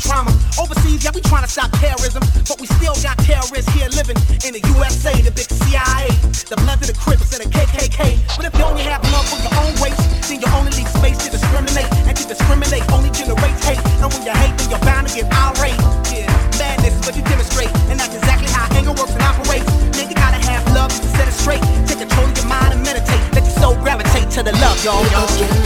trauma. Overseas, yeah, we trying to stop terrorism, but we still got terrorists here living in the USA, the big CIA, the Bloods and the Crips and the KKK. But if you only have love for your own race, then you only leave space to discriminate, and to discriminate only generates hate. And when you hate, then you're bound to get irate. Yeah, madness is what you demonstrate, and that's exactly how anger works and operates. Nigga gotta have love to set it straight. Take control of your mind and meditate. Let your soul gravitate to the love, y'all.